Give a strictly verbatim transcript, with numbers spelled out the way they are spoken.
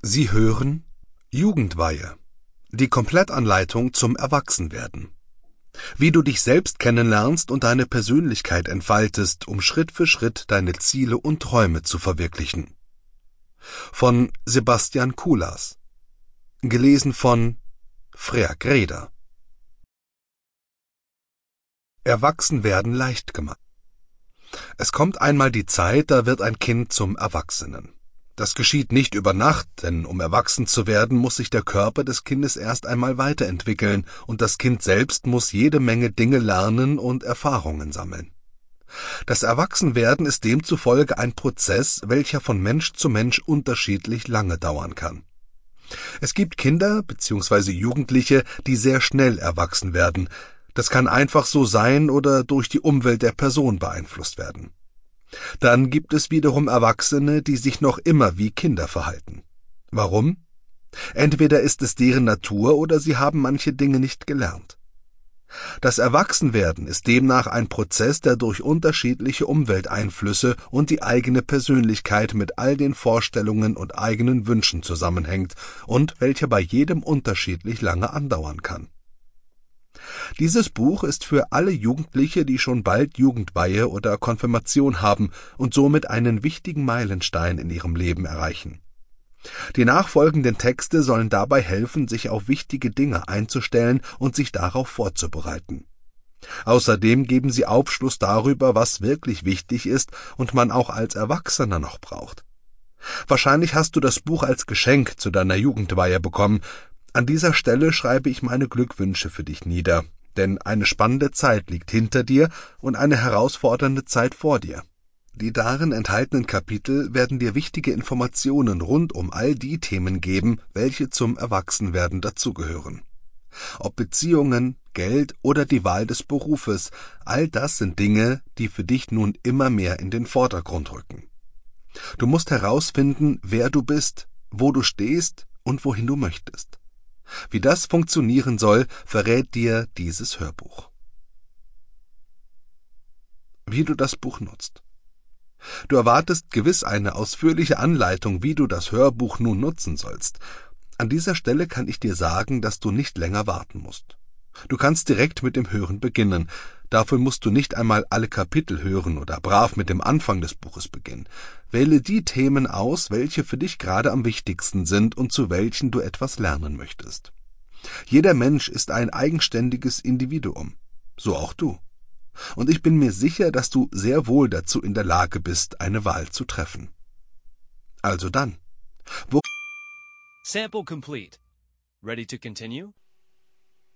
Sie hören Jugendweihe, die Komplettanleitung zum Erwachsenwerden. Wie du dich selbst kennenlernst und deine Persönlichkeit entfaltest, um Schritt für Schritt deine Ziele und Träume zu verwirklichen. Von Sebastian Kulas. Gelesen von Freak Reder. Erwachsenwerden leicht gemacht. Es kommt einmal die Zeit, da wird ein Kind zum Erwachsenen. Das geschieht nicht über Nacht, denn um erwachsen zu werden, muss sich der Körper des Kindes erst einmal weiterentwickeln, und das Kind selbst muss jede Menge Dinge lernen und Erfahrungen sammeln. Das Erwachsenwerden ist demzufolge ein Prozess, welcher von Mensch zu Mensch unterschiedlich lange dauern kann. Es gibt Kinder bzw. Jugendliche, die sehr schnell erwachsen werden. Das kann einfach so sein oder durch die Umwelt der Person beeinflusst werden. Dann gibt es wiederum Erwachsene, die sich noch immer wie Kinder verhalten. Warum? Entweder ist es deren Natur oder sie haben manche Dinge nicht gelernt. Das Erwachsenwerden ist demnach ein Prozess, der durch unterschiedliche Umwelteinflüsse und die eigene Persönlichkeit mit all den Vorstellungen und eigenen Wünschen zusammenhängt und welcher bei jedem unterschiedlich lange andauern kann. Dieses Buch ist für alle Jugendliche, die schon bald Jugendweihe oder Konfirmation haben und somit einen wichtigen Meilenstein in ihrem Leben erreichen. Die nachfolgenden Texte sollen dabei helfen, sich auf wichtige Dinge einzustellen und sich darauf vorzubereiten. Außerdem geben sie Aufschluss darüber, was wirklich wichtig ist und man auch als Erwachsener noch braucht. Wahrscheinlich hast du das Buch als Geschenk zu deiner Jugendweihe bekommen. An dieser Stelle schreibe ich meine Glückwünsche für dich nieder, denn eine spannende Zeit liegt hinter dir und eine herausfordernde Zeit vor dir. Die darin enthaltenen Kapitel werden dir wichtige Informationen rund um all die Themen geben, welche zum Erwachsenwerden dazugehören. Ob Beziehungen, Geld oder die Wahl des Berufes, all das sind Dinge, die für dich nun immer mehr in den Vordergrund rücken. Du musst herausfinden, wer du bist, wo du stehst und wohin du möchtest. Wie das funktionieren soll, verrät dir dieses Hörbuch. Wie du das Buch nutzt. Du erwartest gewiss eine ausführliche Anleitung, wie du das Hörbuch nun nutzen sollst. An dieser Stelle kann ich dir sagen, dass du nicht länger warten musst. Du kannst direkt mit dem Hören beginnen. Dafür musst du nicht einmal alle Kapitel hören oder brav mit dem Anfang des Buches beginnen. Wähle die Themen aus, welche für dich gerade am wichtigsten sind und zu welchen du etwas lernen möchtest. Jeder Mensch ist ein eigenständiges Individuum, so auch du. Und ich bin mir sicher, dass du sehr wohl dazu in der Lage bist, eine Wahl zu treffen. Also dann. Wo Sample complete. Ready to continue?